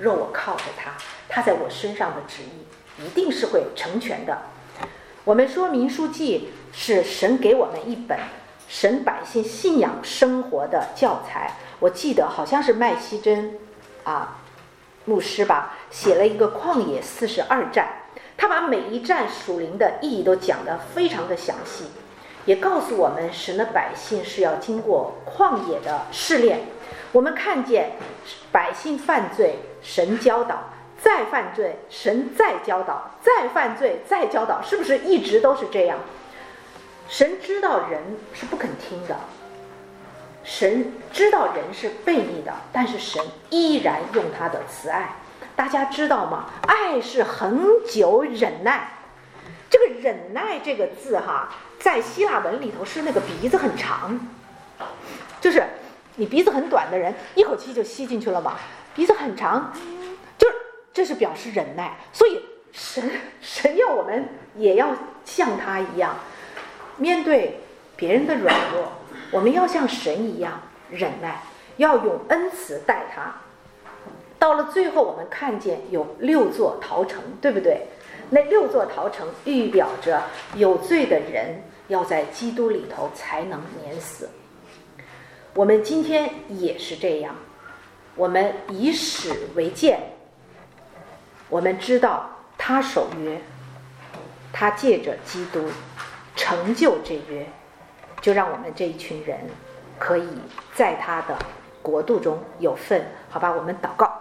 若我靠着他，他在我身上的旨意一定是会成全的。我们说民数记是神给我们一本神百姓信仰生活的教材。我记得好像是麦希真牧师吧，写了一个旷野42战，他把每一战属灵的意义都讲得非常的详细，也告诉我们神的百姓是要经过旷野的试炼。我们看见百姓犯罪，神教导，再犯罪，神再教导，再犯罪，再教导，是不是一直都是这样？神知道人是不肯听的，神知道人是悖逆的，但是神依然用他的慈爱。大家知道吗？爱是恒久忍耐。这个忍耐这个字在希腊文里头是那个鼻子很长，就是你鼻子很短的人一口气就吸进去了嘛，鼻子很长，就是这是表示忍耐。所以神要我们也要像他一样，面对别人的软弱，我们要像神一样忍耐，要用恩慈待他。到了最后，我们看见有6座逃城，对不对？那6座逃城预表着有罪的人要在基督里头才能免死。我们今天也是这样，我们以史为鉴，我们知道他守约，他借着基督成就这约，就让我们这一群人可以在他的国度中有份。好吧，我们祷告。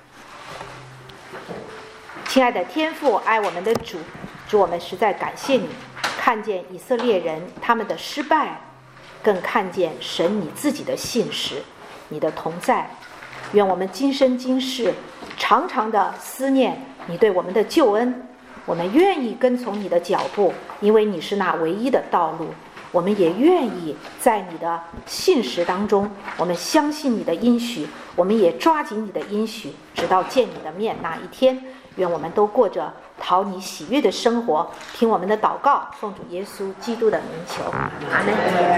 亲爱的天父，爱我们的主，我们实在感谢你，看见以色列人他们的失败，更看见神你自己的信实，你的同在。愿我们今生今世常常的思念你对我们的救恩，我们愿意跟从你的脚步，因为你是那唯一的道路。我们也愿意在你的信实当中，我们相信你的应许，我们也抓紧你的应许，直到见你的面那一天。愿我们都过着讨你喜悦的生活。听我们的祷告，奉主耶稣基督的名求，阿们。